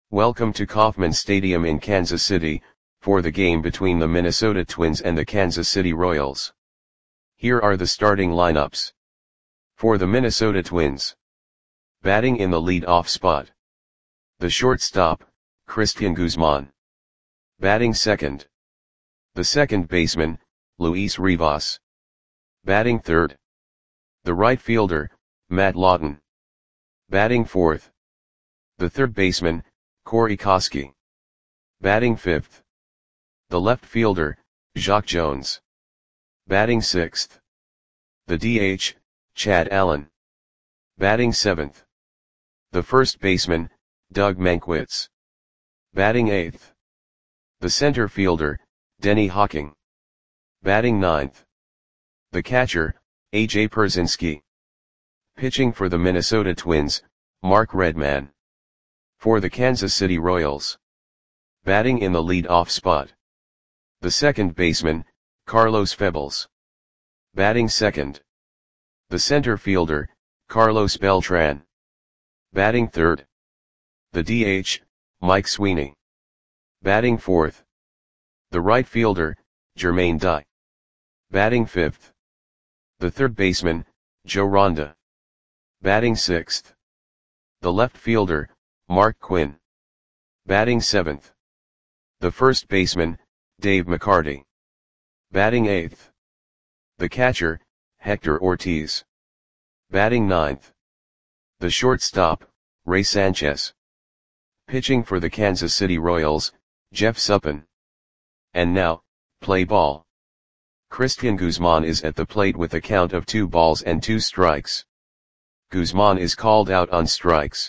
Welcome to Kauffman Stadium in Kansas City, for the game between the Minnesota Twins and the Kansas City Royals. Here are the starting lineups. For the Minnesota Twins. Batting in the lead-off spot. The shortstop, Cristian Guzman. Batting second. The second baseman, Luis Rivas. Batting third. The right fielder, Matt Lawton. Batting fourth. The third baseman, Corey Koskie. Batting fifth. The left fielder, Jacque Jones. Batting sixth. The DH, Chad Allen. Batting seventh. The first baseman, Doug Mankiewicz. Batting eighth. The center fielder, Denny Hawking. Batting ninth. The catcher, A.J. Pierzynski. Pitching for the Minnesota Twins, Mark Redman. For the Kansas City Royals. Batting in the lead-off spot. The second baseman, Carlos Febles. Batting second. The center fielder, Carlos Beltran. Batting third. The DH, Mike Sweeney. Batting fourth. The right fielder, Jermaine Dye. Batting fifth. The third baseman, Joe Ronda. Batting sixth. The left fielder, Mark Quinn. Batting seventh. The first baseman, Dave McCarty. Batting eighth. The catcher, Hector Ortiz. Batting ninth. The shortstop, Ray Sanchez. Pitching for the Kansas City Royals, Jeff Suppan. And now, play ball. Cristian Guzman is at the plate with a count of 2 balls and 2 strikes. Guzman is called out on strikes.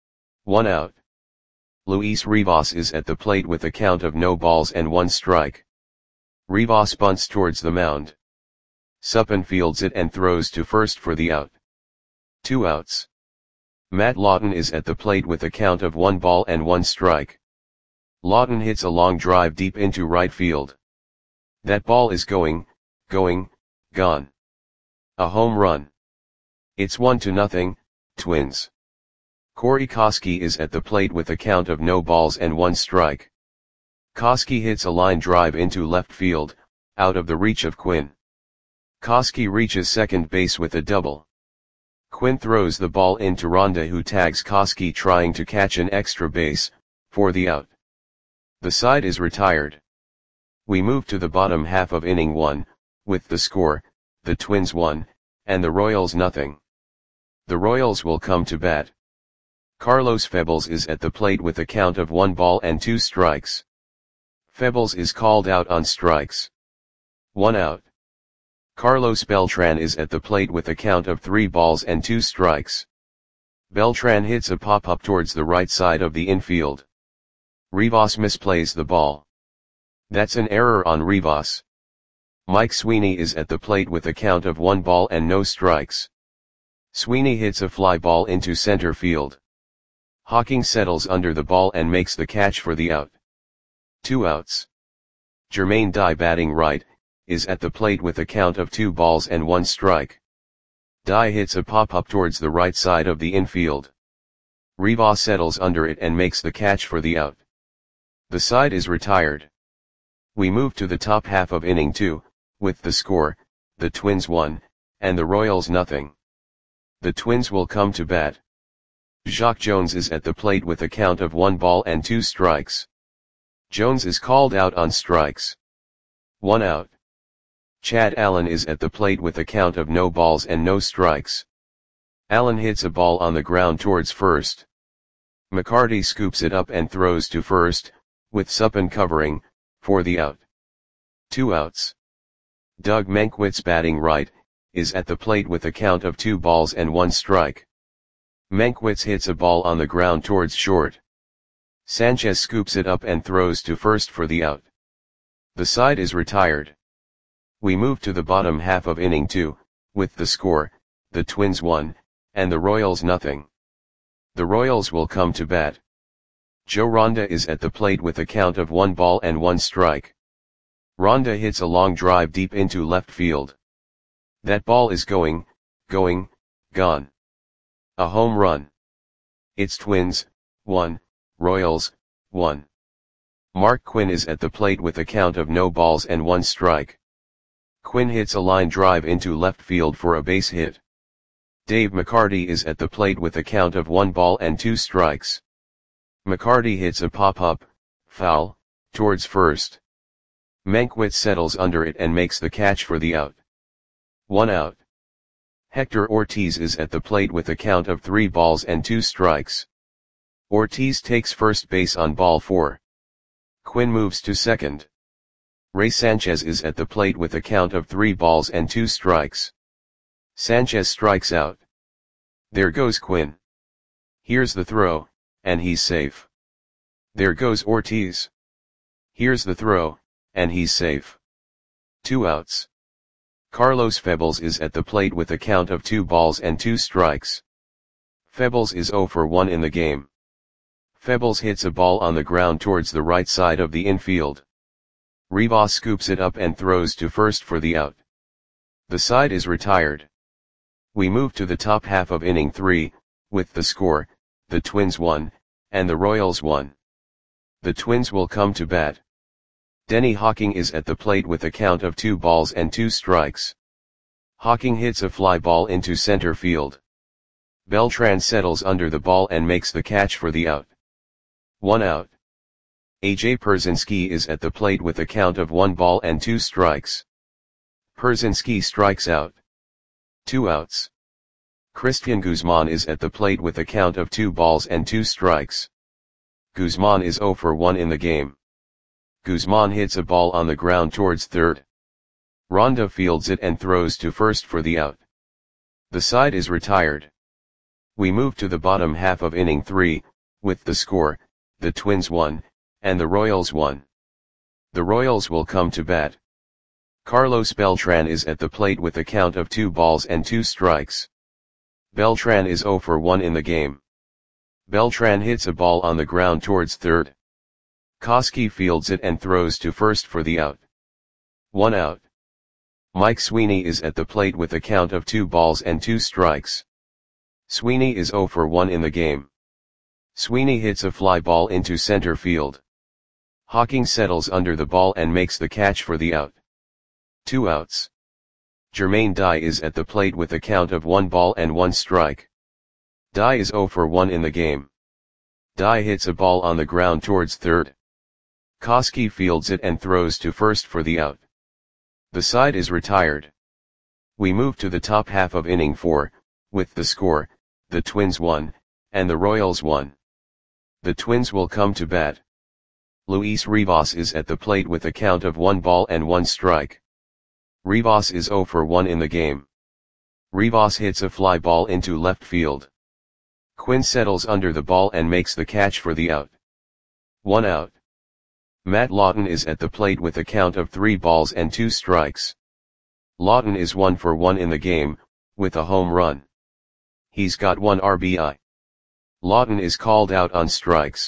1 out. Luis Rivas is at the plate with a count of no balls and 1 strike. Rivas bunts towards the mound. Suppan fields it and throws to first for the out. 2 outs. Matt Lawton is at the plate with a count of 1 ball and 1 strike. Lawton hits a long drive deep into right field. That ball is gone. A home run. It's 1-0, Twins. Corey Koskie is at the plate with a count of no balls and 1 strike. Koskie hits a line drive into left field, out of the reach of Quinn. Koskie reaches second base with a double. Quinn throws the ball into Ronda, who tags Koskie trying to catch an extra base, for the out. The side is retired. We move to the bottom half of inning 1, with the score, the Twins 1, and the Royals 0. The Royals will come to bat. Carlos Febles is at the plate with a count of 1 ball and 2 strikes. Febles is called out on strikes. 1 out. Carlos Beltran is at the plate with a count of 3 balls and 2 strikes. Beltran hits a pop-up towards the right side of the infield. Rivas misplays the ball. That's an error on Rivas. Mike Sweeney is at the plate with a count of 1 ball and no strikes. Sweeney hits a fly ball into center field. Hawking settles under the ball and makes the catch for the out. 2 outs. Jermaine Dye, batting right, is at the plate with a count of 2 balls and 1 strike. Dye hits a pop-up towards the right side of the infield. Rivas settles under it and makes the catch for the out. The side is retired. We move to the top half of inning 2, with the score, the Twins 1, and the Royals 0. The Twins will come to bat. Jacque Jones is at the plate with a count of 1 ball and 2 strikes. Jones is called out on strikes. 1 out. Chad Allen is at the plate with a count of no balls and no strikes. Allen hits a ball on the ground towards first. McCarty scoops it up and throws to first, with Suppan covering, for the out. 2 outs. Doug Mankiewicz, batting right, is at the plate with a count of 2 balls and 1 strike. Mankiewicz hits a ball on the ground towards short. Sanchez scoops it up and throws to first for the out. The side is retired. We move to the bottom half of inning 2, with the score, the Twins 1, and the Royals 0. The Royals will come to bat. Joe Ronda is at the plate with a count of 1 ball and 1 strike. Ronda hits a long drive deep into left field. That ball is gone. A home run. It's Twins, 1, Royals, 1. Mark Quinn is at the plate with a count of no balls and 1 strike. Quinn hits a line drive into left field for a base hit. Dave McCarty is at the plate with a count of 1 ball and 2 strikes. McCarty hits a pop-up, foul, towards first. Mankiewicz settles under it and makes the catch for the out. 1 out. Hector Ortiz is at the plate with a count of 3 balls and 2 strikes. Ortiz takes first base on ball 4. Quinn moves to second. Ray Sanchez is at the plate with a count of 3 balls and 2 strikes. Sanchez strikes out. There goes Quinn. Here's the throw, and he's safe. There goes Ortiz. Here's the throw, and he's safe. 2 outs. Carlos Febles is at the plate with a count of 2 balls and 2 strikes. Febles is 0 for 1 in the game. Febles hits a ball on the ground towards the right side of the infield. Rivas scoops it up and throws to first for the out. The side is retired. We move to the top half of inning 3, with the score, the Twins 1, and the Royals 1. The Twins will come to bat. Denny Hawking is at the plate with a count of 2 balls and 2 strikes. Hawking hits a fly ball into center field. Beltran settles under the ball and makes the catch for the out. 1 out. A.J. Pierzynski is at the plate with a count of 1 ball and 2 strikes. Pierzynski strikes out. 2 outs. Christian Guzman is at the plate with a count of 2 balls and 2 strikes. Guzman is 0 for 1 in the game. Guzman hits a ball on the ground towards third. Ronda fields it and throws to first for the out. The side is retired. We move to the bottom half of inning 3, with the score, the Twins 1, and the Royals 1. The Royals will come to bat. Carlos Beltran is at the plate with a count of 2 balls and 2 strikes. Beltran is 0 for 1 in the game. Beltran hits a ball on the ground towards third. Koski fields it and throws to first for the out. 1 out. Mike Sweeney is at the plate with a count of 2 balls and 2 strikes. Sweeney is 0 for 1 in the game. Sweeney hits a fly ball into center field. Hawking settles under the ball and makes the catch for the out. 2 outs. Jermaine Dye is at the plate with a count of 1 ball and 1 strike. Dye is 0 for 1 in the game. Dye hits a ball on the ground towards third. Koski fields it and throws to first for the out. The side is retired. We move to the top half of inning 4, with the score, the Twins 1, and the Royals 1. The Twins will come to bat. Luis Rivas is at the plate with a count of 1 ball and 1 strike. Rivas is 0 for 1 in the game. Rivas hits a fly ball into left field. Quinn settles under the ball and makes the catch for the out. 1 out. Matt Lawton is at the plate with a count of 3 balls and 2 strikes. Lawton is 1 for 1 in the game, with a home run. He's got 1 RBI. Lawton is called out on strikes.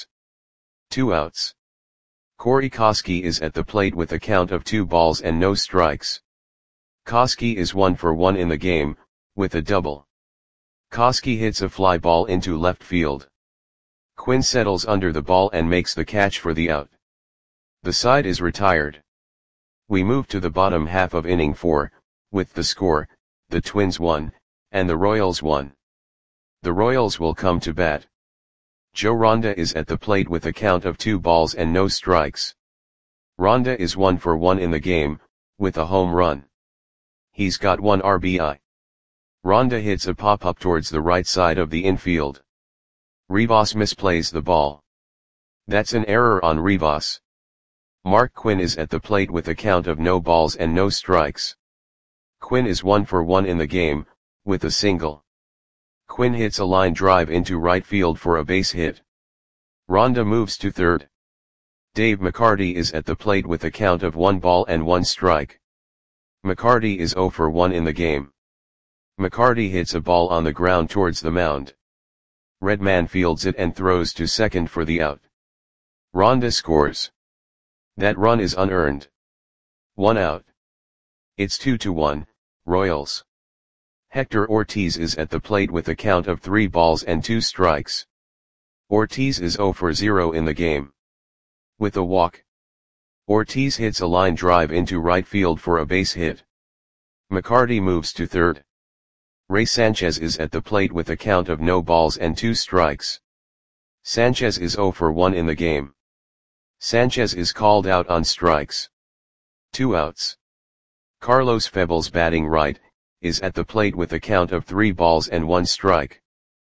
2 outs. Corey Koski is at the plate with a count of 2 balls and no strikes. Koski is 1 for 1 in the game, with a double. Koski hits a fly ball into left field. Quinn settles under the ball and makes the catch for the out. The side is retired. We move to the bottom half of inning 4, with the score, the Twins 1, and the Royals 1. The Royals will come to bat. Joe Ronda is at the plate with a count of 2 balls and no strikes. Ronda is 1 for 1 in the game, with a home run. He's got 1 RBI. Ronda hits a pop-up towards the right side of the infield. Rivas misplays the ball. That's an error on Rivas. Mark Quinn is at the plate with a count of no balls and no strikes. Quinn is 1 for 1 in the game, with a single. Quinn hits a line drive into right field for a base hit. Ronda moves to third. Dave McCarty is at the plate with a count of 1 ball and 1 strike. McCarty is 0 for 1 in the game. McCarty hits a ball on the ground towards the mound. Redman fields it and throws to second for the out. Ronda scores. That run is unearned. 1 out. It's 2-1, Royals. Hector Ortiz is at the plate with a count of 3 balls and 2 strikes. Ortiz is 0 for 0 in the game. With a walk, Ortiz hits a line drive into right field for a base hit. McCarty moves to third. Ray Sanchez is at the plate with a count of no balls and 2 strikes. Sanchez is 0 for 1 in the game. Sanchez is called out on strikes. 2 outs. Carlos Febles, batting right, is at the plate with a count of 3 balls and 1 strike.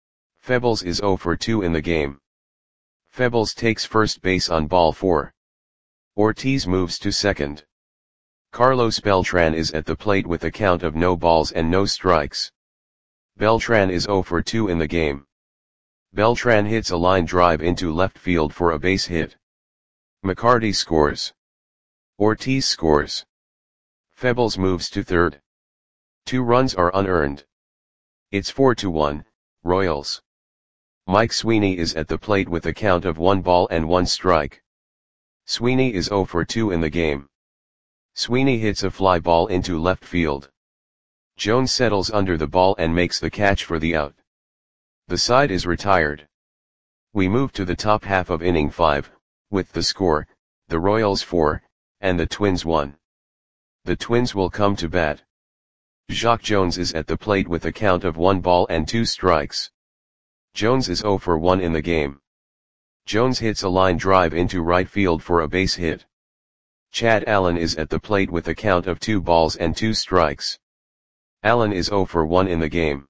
Febles is 0 for 2 in the game. Febles takes first base on ball 4. Ortiz moves to second. Carlos Beltran is at the plate with a count of no balls and no strikes. Beltran is 0 for 2 in the game. Beltran hits a line drive into left field for a base hit. McCarty scores. Ortiz scores. Febles moves to third. 2 runs are unearned. It's 4-1, Royals. Mike Sweeney is at the plate with a count of 1 ball and 1 strike. Sweeney is 0 for 2 in the game. Sweeney hits a fly ball into left field. Jones settles under the ball and makes the catch for the out. The side is retired. We move to the top half of inning 5, with the score, the Royals 4, and the Twins 1. The Twins will come to bat. Jacque Jones is at the plate with a count of 1 ball and 2 strikes. Jones is 0 for 1 in the game. Jones hits a line drive into right field for a base hit. Chad Allen is at the plate with a count of 2 balls and 2 strikes. Allen is 0 for 1 in the game.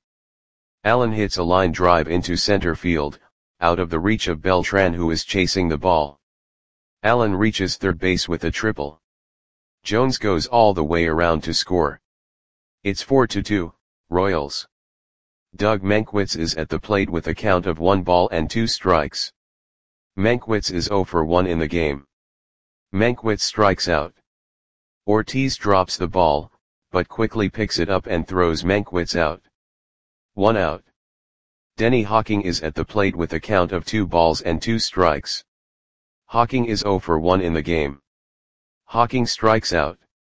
Allen hits a line drive into center field, out of the reach of Beltran, who is chasing the ball. Allen reaches third base with a triple. Jones goes all the way around to score. It's 4-2, Royals. Doug Mankiewicz is at the plate with a count of 1 ball and 2 strikes. Mankiewicz is 0 for 1 in the game. Mankiewicz strikes out. Ortiz drops the ball, but quickly picks it up and throws Mankiewicz out. 1 out. Denny Hawking is at the plate with a count of 2 balls and 2 strikes. Hawking is 0 for 1 in the game. Hawking strikes out.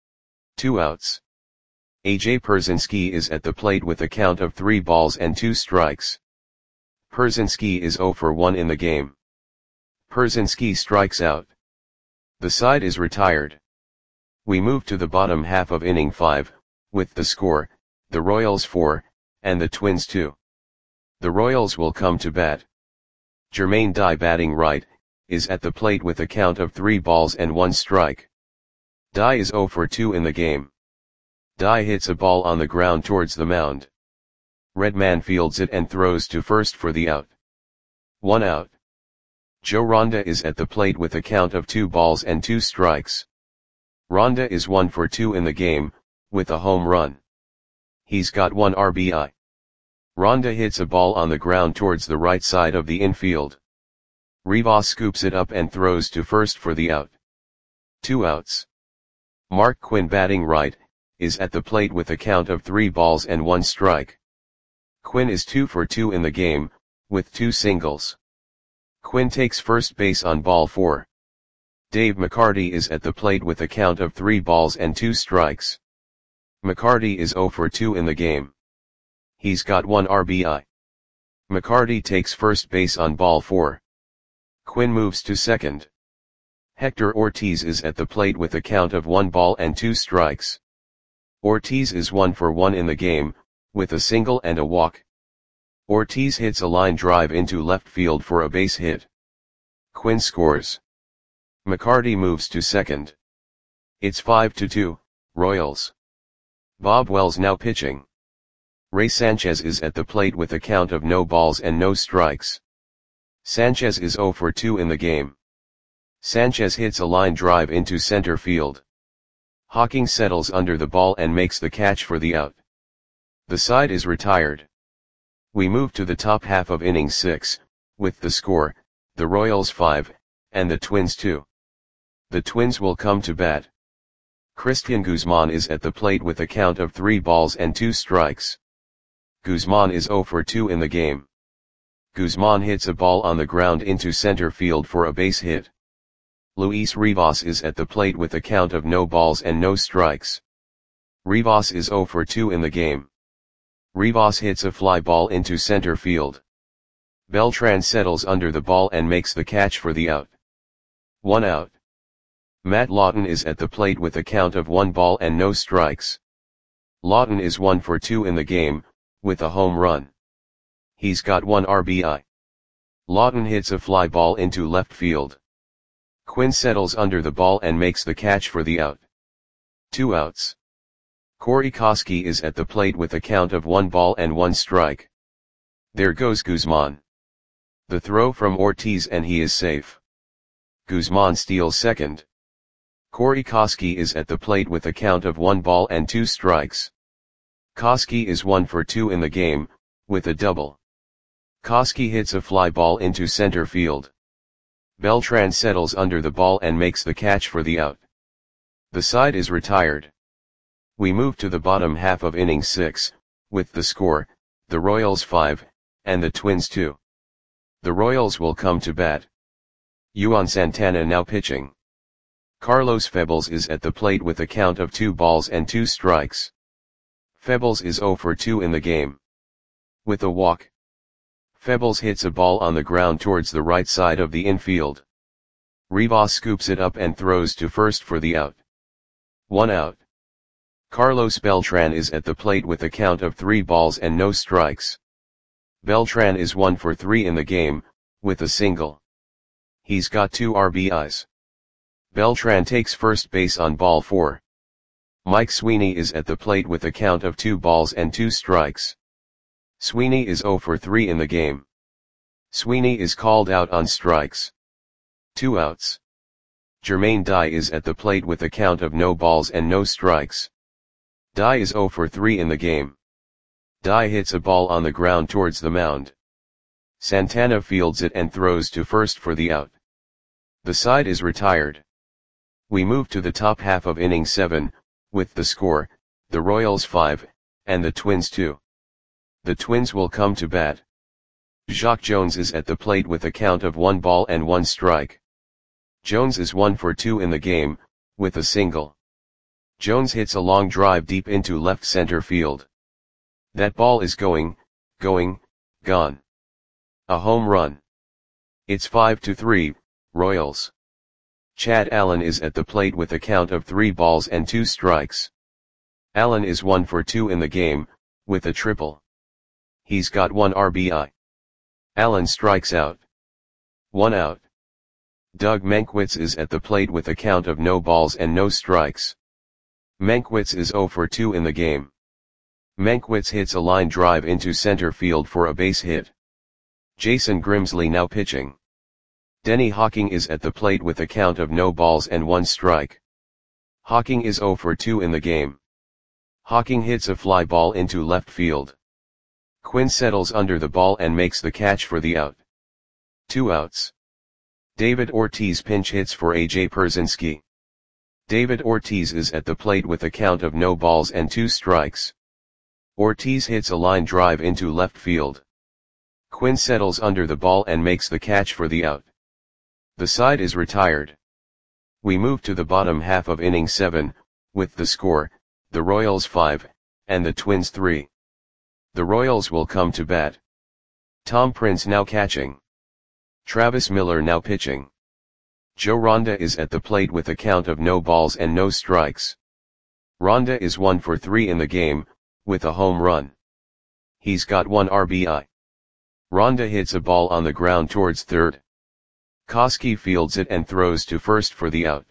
2 outs. A.J. Pierzynski is at the plate with a count of 3 balls and 2 strikes. Pierzynski is 0 for 1 in the game. Pierzynski strikes out. The side is retired. We move to the bottom half of inning 5, with the score, the Royals 4, and the Twins 2. The Royals will come to bat. Jermaine Dye, batting right, is at the plate with a count of 3 balls and 1 strike. Dye is 0 for 2 in the game. Dye hits a ball on the ground towards the mound. Redman fields it and throws to first for the out. 1 out. Joe Ronda is at the plate with a count of 2 balls and 2 strikes. Ronda is 1 for 2 in the game, with a home run. He's got 1 RBI. Ronda hits a ball on the ground towards the right side of the infield. Rivas scoops it up and throws to first for the out. 2 outs. Mark Quinn, batting right, is at the plate with a count of 3 balls and 1 strike. Quinn is 2 for 2 in the game, with 2 singles. Quinn takes first base on ball 4. Dave McCarty is at the plate with a count of 3 balls and 2 strikes. McCarty is 0 for 2 in the game. He's got 1 RBI. McCarty takes first base on ball 4. Quinn moves to second. Hector Ortiz is at the plate with a count of 1 ball and 2 strikes. Ortiz is 1 for 1 in the game, with a single and a walk. Ortiz hits a line drive into left field for a base hit. Quinn scores. McCarty moves to second. It's 5-2, Royals. Bob Wells now pitching. Ray Sanchez is at the plate with a count of no balls and no strikes. Sanchez is 0 for 2 in the game. Sanchez hits a line drive into center field. Hawking settles under the ball and makes the catch for the out. The side is retired. We move to the top half of inning 6, with the score, the Royals 5, and the Twins 2. The Twins will come to bat. Christian Guzman is at the plate with a count of 3 balls and 2 strikes. Guzman is 0 for 2 in the game. Guzman hits a ball on the ground into center field for a base hit. Luis Rivas is at the plate with a count of no balls and no strikes. Rivas is 0 for 2 in the game. Rivas hits a fly ball into center field. Beltran settles under the ball and makes the catch for the out. 1 out. Matt Lawton is at the plate with a count of 1 ball and no strikes. Lawton is 1 for 2 in the game, with a home run. He's got 1 RBI. Lawton hits a fly ball into left field. Quinn settles under the ball and makes the catch for the out. 2 outs. Corey Koskie is at the plate with a count of 1 ball and 1 strike. There goes Guzman. The throw from Ortiz and he is safe. Guzman steals second. Corey Koskie is at the plate with a count of 1 ball and 2 strikes. Koskie is 1 for 2 in the game, with a double. Koskie hits a fly ball into center field. Beltran settles under the ball and makes the catch for the out. The side is retired. We move to the bottom half of inning 6, with the score, the Royals 5, and the Twins 2. The Royals will come to bat. Juan Santana now pitching. Carlos Febles is at the plate with a count of 2 balls and 2 strikes. Febles is 0 for 2 in the game. With a walk. Febles hits a ball on the ground towards the right side of the infield. Rivas scoops it up and throws to first for the out. 1 out. Carlos Beltran is at the plate with a count of 3 balls and no strikes. Beltran is 1 for 3 in the game, with a single. He's got 2 RBIs. Beltran takes first base on ball 4. Mike Sweeney is at the plate with a count of 2 balls and 2 strikes. Sweeney is 0 for 3 in the game. Sweeney is called out on strikes. 2 outs. Jermaine Dye is at the plate with a count of no balls and no strikes. Dye is 0 for 3 in the game. Dye hits a ball on the ground towards the mound. Santana fields it and throws to first for the out. The side is retired. We move to the top half of inning 7, with the score, the Royals 5, and the Twins 2. The Twins will come to bat. Jacque Jones is at the plate with a count of 1 ball and 1 strike. Jones is 1 for 2 in the game, with a single. Jones hits a long drive deep into left center field. That ball is gone. A home run. It's 5-3, Royals. Chad Allen is at the plate with a count of 3 balls and 2 strikes. Allen is 1 for 2 in the game, with a triple. He's got 1 RBI. Allen strikes out. 1 out. Doug Mankiewicz is at the plate with a count of no balls and no strikes. Mankiewicz is 0 for 2 in the game. Mankiewicz hits a line drive into center field for a base hit. Jason Grimsley now pitching. Denny Hawking is at the plate with a count of no balls and 1 strike. Hawking is 0 for 2 in the game. Hawking hits a fly ball into left field. Quinn settles under the ball and makes the catch for the out. 2 outs. David Ortiz pinch hits for A.J. Pierzynski. David Ortiz is at the plate with a count of no balls and 2 strikes. Ortiz hits a line drive into left field. Quinn settles under the ball and makes the catch for the out. The side is retired. We move to the bottom half of inning 7, with the score, the Royals 5, and the Twins 3. The Royals will come to bat. Tom Prince now catching. Travis Miller now pitching. Joe Ronda is at the plate with a count of no balls and no strikes. Ronda is 1 for 3 in the game, with a home run. He's got 1 RBI. Ronda hits a ball on the ground towards third. Koskie fields it and throws to first for the out.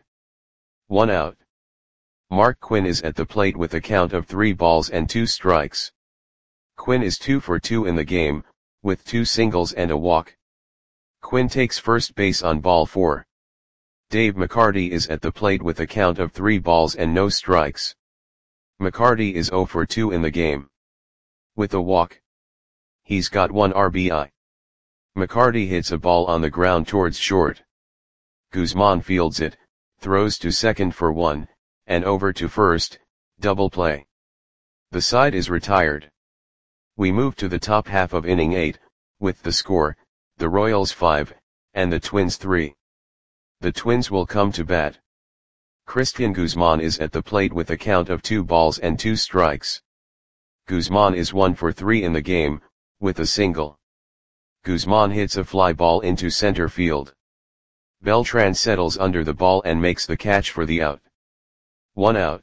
1 out. Mark Quinn is at the plate with a count of 3 balls and 2 strikes. Quinn is 2 for 2 in the game, with 2 singles and a walk. Quinn takes first base on ball 4. Dave McCarty is at the plate with a count of 3 balls and no strikes. McCarty is 0 for 2 in the game. With a walk. He's got 1 RBI. McCarty hits a ball on the ground towards short. Guzman fields it, throws to second for 1, and over to first, double play. The side is retired. We move to the top half of inning 8, with the score, the Royals 5, and the Twins 3. The Twins will come to bat. Christian Guzman is at the plate with a count of 2 balls and 2 strikes. Guzman is 1 for 3 in the game, with a single. Guzman hits a fly ball into center field. Beltran settles under the ball and makes the catch for the out. 1 out.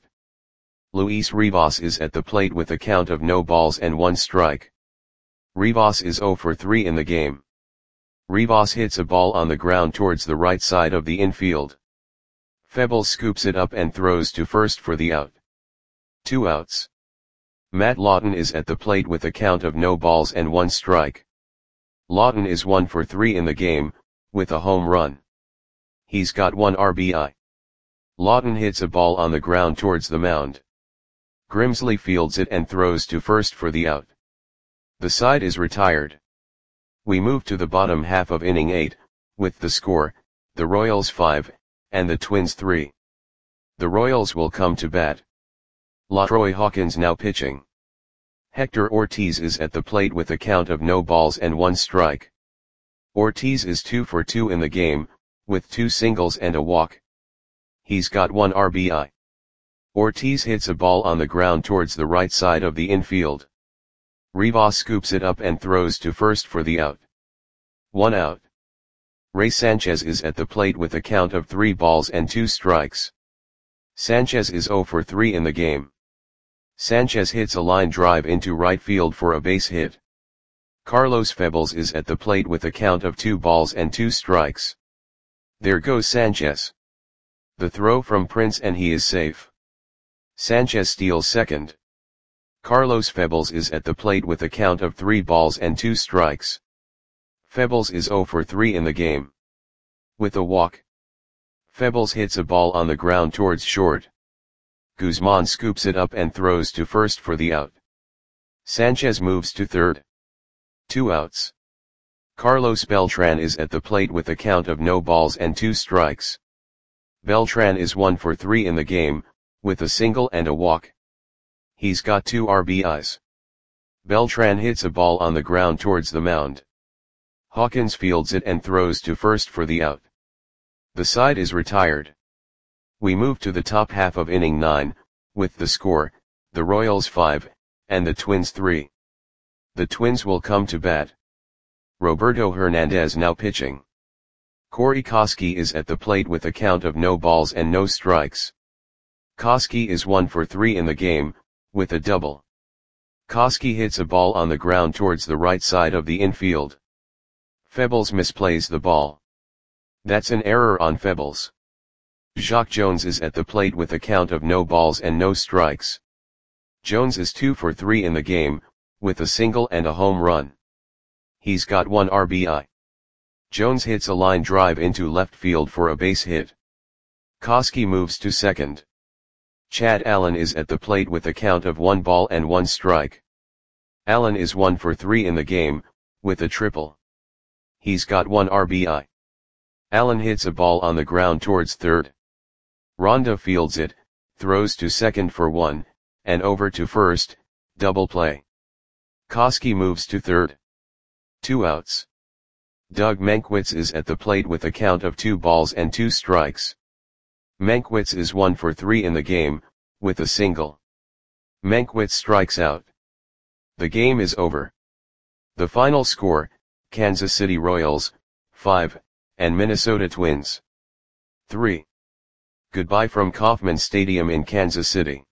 Luis Rivas is at the plate with a count of no balls and 1 strike. Rivas is 0 for 3 in the game. Rivas hits a ball on the ground towards the right side of the infield. Febles scoops it up and throws to first for the out. 2 outs. Matt Lawton is at the plate with a count of no balls and 1 strike. Lawton is 1 for 3 in the game, with a home run. He's got 1 RBI. Lawton hits a ball on the ground towards the mound. Grimsley fields it and throws to first for the out. The side is retired. We move to the bottom half of inning 8, with the score, the Royals 5, and the Twins 3. The Royals will come to bat. LaTroy Hawkins now pitching. Hector Ortiz is at the plate with a count of no balls and 1 strike. Ortiz is 2 for 2 in the game, with 2 singles and a walk. He's got 1 RBI. Ortiz hits a ball on the ground towards the right side of the infield. Rivas scoops it up and throws to first for the out. 1 out. Ray Sanchez is at the plate with a count of 3 balls and 2 strikes. Sanchez is 0 for 3 in the game. Sanchez hits a line drive into right field for a base hit. Carlos Febles is at the plate with a count of 2 balls and 2 strikes. There goes Sanchez. The throw from Prince and he is safe. Sanchez steals second. Carlos Febles is at the plate with a count of 3 balls and 2 strikes. Febles is 0 for 3 in the game. With a walk. Febles hits a ball on the ground towards short. Guzman scoops it up and throws to first for the out. Sanchez moves to third. 2 outs. Carlos Beltran is at the plate with a count of no balls and 2 strikes. Beltran is 1 for 3 in the game, with a single and a walk. He's got 2 RBIs. Beltran hits a ball on the ground towards the mound. Hawkins fields it and throws to first for the out. The side is retired. We move to the top half of inning 9, with the score, the Royals 5, and the Twins 3. The Twins will come to bat. Roberto Hernandez now pitching. Corey Koskie is at the plate with a count of no balls and no strikes. Koskie is 1 for 3 in the game, with a double. Koskie hits a ball on the ground towards the right side of the infield. Febles misplays the ball. That's an error on Febles. Jacque Jones is at the plate with a count of no balls and no strikes. Jones is 2 for 3 in the game, with a single and a home run. He's got 1 RBI. Jones hits a line drive into left field for a base hit. Koskie moves to second. Chad Allen is at the plate with a count of 1 ball and 1 strike. Allen is 1 for 3 in the game, with a triple. He's got 1 RBI. Allen hits a ball on the ground towards third. Ronda fields it, throws to second for 1, and over to first, double play. Koskie moves to third. 2 outs. Doug Mankiewicz is at the plate with a count of 2 balls and 2 strikes. Mankiewicz is 1 for 3 in the game, with a single. Mankiewicz strikes out. The game is over. The final score, Kansas City Royals, 5, and Minnesota Twins, 3. Goodbye from Kauffman Stadium in Kansas City.